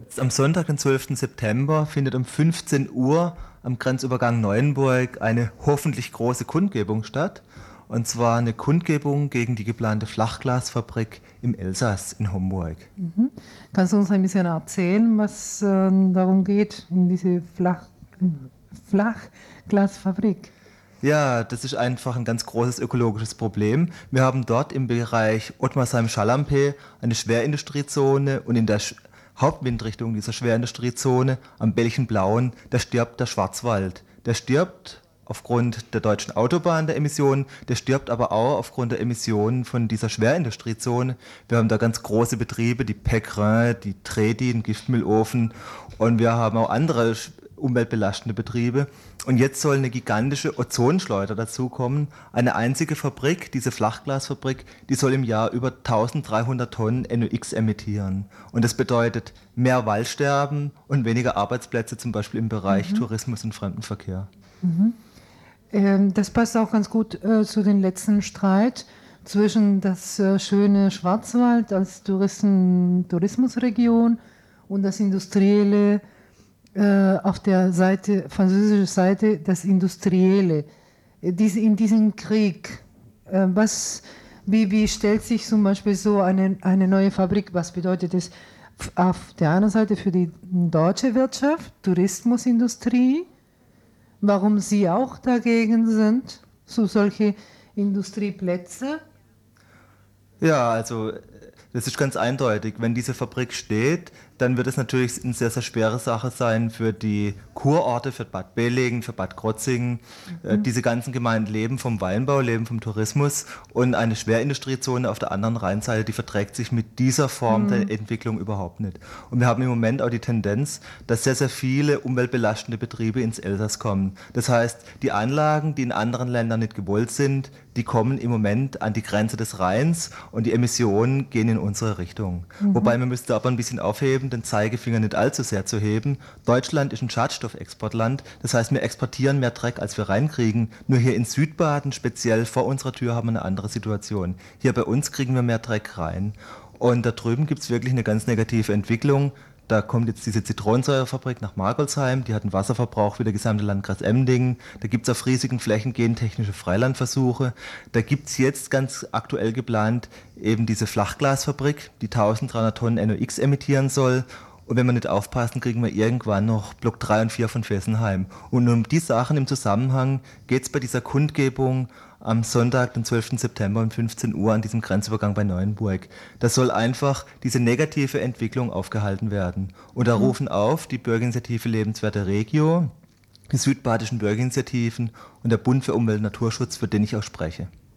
Am Sonntag, den 12. September, findet um 15 Uhr am Grenzübergang Neuenburg eine hoffentlich große Kundgebung statt. Und zwar eine Kundgebung gegen die geplante Flachglasfabrik im Elsass in Homburg. Kannst du uns ein bisschen erzählen, was darum geht in diese Flachglasfabrik? Ja, das ist einfach ein ganz großes ökologisches Problem. Wir haben dort im Bereich Ottmarsheim-Schalampé eine Schwerindustriezone und in der Hauptwindrichtung dieser Schwerindustriezone am Belchen-Blauen, da stirbt der Schwarzwald. Der stirbt aufgrund der deutschen Autobahn der Emissionen, der stirbt aber auch aufgrund der Emissionen von dieser Schwerindustriezone. Wir haben da ganz große Betriebe, die Pecrin, die Tredi, den Giftmüllofen, und wir haben auch andere umweltbelastende Betriebe. Und jetzt soll eine gigantische Ozonschleuder dazukommen. Eine einzige Fabrik, diese Flachglasfabrik, die soll im Jahr über 1300 Tonnen NOx emittieren. Und das bedeutet mehr Waldsterben und weniger Arbeitsplätze, zum Beispiel im Bereich Tourismus und Fremdenverkehr. Das passt auch ganz gut zu dem letzten Streit zwischen das schöne Schwarzwald als Tourismusregion und das industrielle, auf der Seite, französischen Seite, das Industrielle. In diesem Krieg, wie stellt sich zum Beispiel so eine neue Fabrik, was bedeutet es auf der einen Seite für die deutsche Wirtschaft, Tourismusindustrie, warum Sie auch dagegen sind, so solche Industrieplätze? Ja, also das ist ganz eindeutig. Wenn diese Fabrik steht, dann wird es natürlich eine sehr, sehr schwere Sache sein für die Kurorte, für Bad Belingen, für Bad Krotzingen. Diese ganzen Gemeinden leben vom Weinbau, leben vom Tourismus, und eine Schwerindustriezone auf der anderen Rheinseite, die verträgt sich mit dieser Form der Entwicklung überhaupt nicht. Und wir haben im Moment auch die Tendenz, dass sehr, sehr viele umweltbelastende Betriebe ins Elsass kommen. Das heißt, die Anlagen, die in anderen Ländern nicht gewollt sind, die kommen im Moment an die Grenze des Rheins und die Emissionen gehen in unsere Richtung. Wobei wir müssten aber ein bisschen aufheben, den Zeigefinger nicht allzu sehr zu heben. Deutschland ist ein Schadstoffexportland, das heißt, wir exportieren mehr Dreck, als wir reinkriegen. Nur hier in Südbaden, speziell vor unserer Tür, haben wir eine andere Situation. Hier bei uns kriegen wir mehr Dreck rein. Und da drüben gibt es wirklich eine ganz negative Entwicklung. Da kommt jetzt diese Zitronensäurefabrik nach Margolsheim, die hat einen Wasserverbrauch wie der gesamte Landkreis Emmendingen. Da gibt es auf riesigen Flächen gentechnische Freilandversuche. Da gibt es jetzt ganz aktuell geplant eben diese Flachglasfabrik, die 1300 Tonnen NOx emittieren soll. Und wenn wir nicht aufpassen, kriegen wir irgendwann noch Block 3 und 4 von Fessenheim. Und um die Sachen im Zusammenhang geht es bei dieser Kundgebung am Sonntag, den 12. September um 15 Uhr an diesem Grenzübergang bei Neuenburg. Da soll einfach diese negative Entwicklung aufgehalten werden. Und da rufen auf die Bürgerinitiative Lebenswerte Regio, die südbadischen Bürgerinitiativen und der Bund für Umwelt und Naturschutz, für den ich auch spreche.